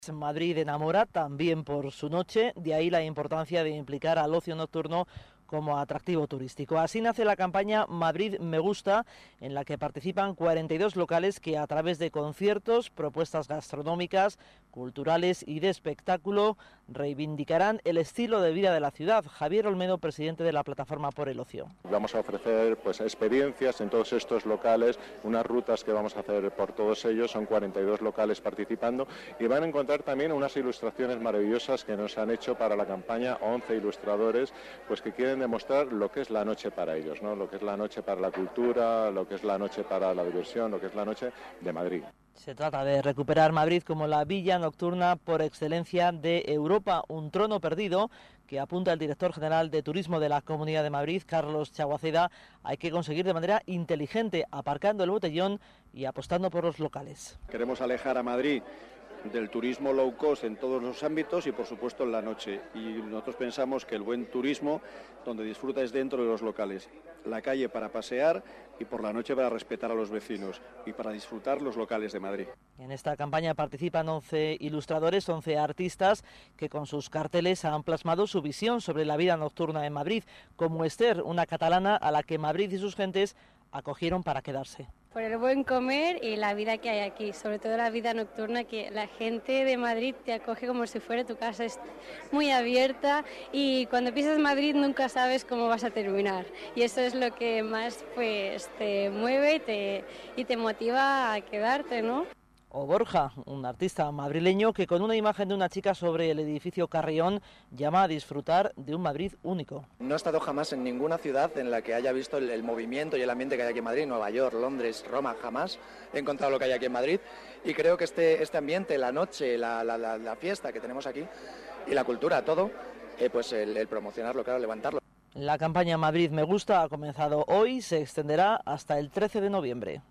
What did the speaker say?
Madrid enamora también por su noche, de ahí la importancia de implicar al ocio nocturno como atractivo turístico. Así nace la campaña Madrid Me Gusta, en la que participan 42 locales que a través de conciertos, propuestas gastronómicas, culturales y de espectáculo reivindicarán el estilo de vida de la ciudad. Javier Olmedo, presidente de la Plataforma por el Ocio. Vamos a ofrecer experiencias en todos estos locales, unas rutas que vamos a hacer por todos ellos, son 42 locales participando y van a encontrar también unas ilustraciones maravillosas que nos han hecho para la campaña 11 ilustradores, que quieren demostrar lo que es la noche para ellos, ¿no? Lo que es la noche para la cultura, lo que es la noche para la diversión, lo que es la noche de Madrid. Se trata de recuperar Madrid como la villa nocturna por excelencia de Europa, un trono perdido que apunta el director general de Turismo de la Comunidad de Madrid, Carlos Chaguaceda. Hay que conseguir de manera inteligente, aparcando el botellón y apostando por los locales. Queremos alejar a Madrid del turismo low cost en todos los ámbitos y por supuesto en la noche, y nosotros pensamos que el buen turismo donde disfruta es dentro de los locales, la calle para pasear y por la noche para respetar a los vecinos y para disfrutar los locales de Madrid. En esta campaña participan 11 ilustradores, 11 artistas que con sus carteles han plasmado su visión sobre la vida nocturna en Madrid, como Esther, una catalana a la que Madrid y sus gentes acogieron para quedarse. Por el buen comer y la vida que hay aquí, sobre todo la vida nocturna, que la gente de Madrid te acoge como si fuera tu casa, es muy abierta y cuando pisas Madrid nunca sabes cómo vas a terminar y eso es lo que más te mueve y te motiva a quedarte, ¿no? O Borja, un artista madrileño que con una imagen de una chica sobre el edificio Carrión llama a disfrutar de un Madrid único. No he estado jamás en ninguna ciudad en la que haya visto el movimiento y el ambiente que hay aquí en Madrid, Nueva York, Londres, Roma, jamás he encontrado lo que hay aquí en Madrid y creo que este ambiente, la noche, la fiesta que tenemos aquí y la cultura, todo, el promocionarlo, claro, levantarlo. La campaña Madrid Me Gusta ha comenzado hoy, se extenderá hasta el 13 de noviembre.